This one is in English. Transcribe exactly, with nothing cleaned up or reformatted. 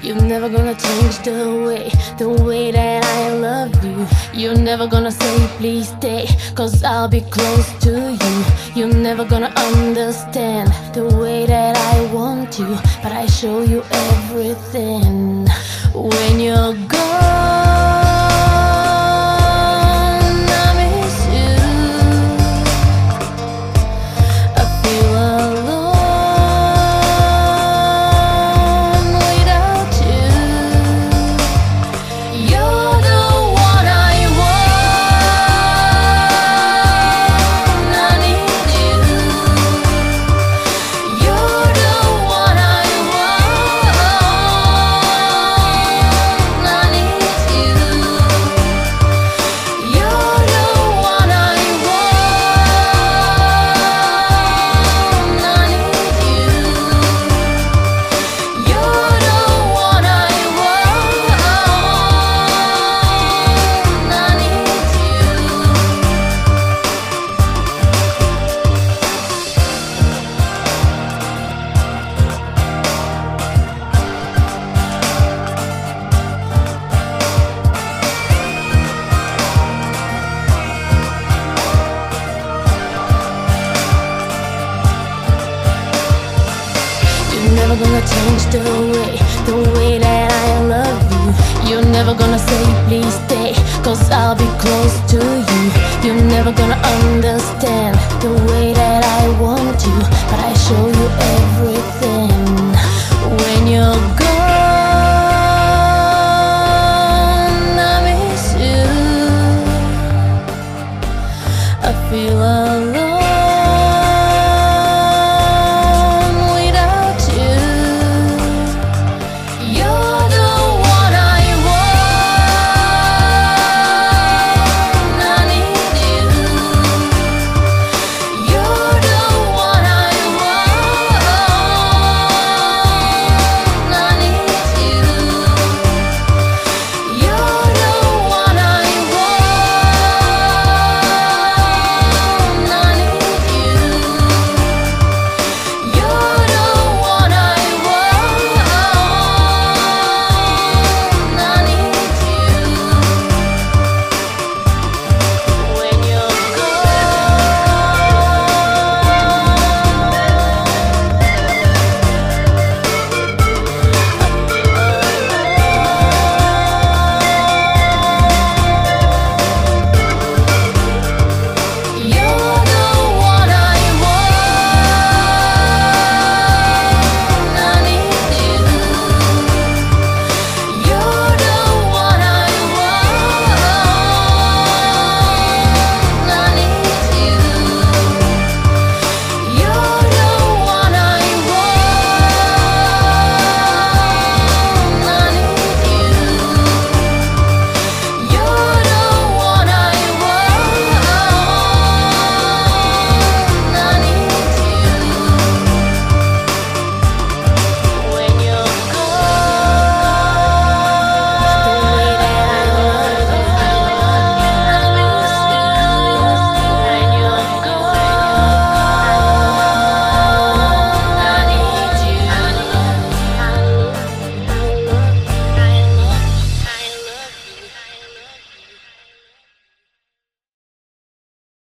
You're never gonna change the way, the way that I love you. You're never gonna say please stay, cause I'll be close to you. You're never gonna understand the way that I want you, but I show you everything when you're gone. You're never gonna change the way, the way that I love you. You're never gonna say please stay, cause I'll be close to you. You're never gonna understand the way that I want you, but I show you everything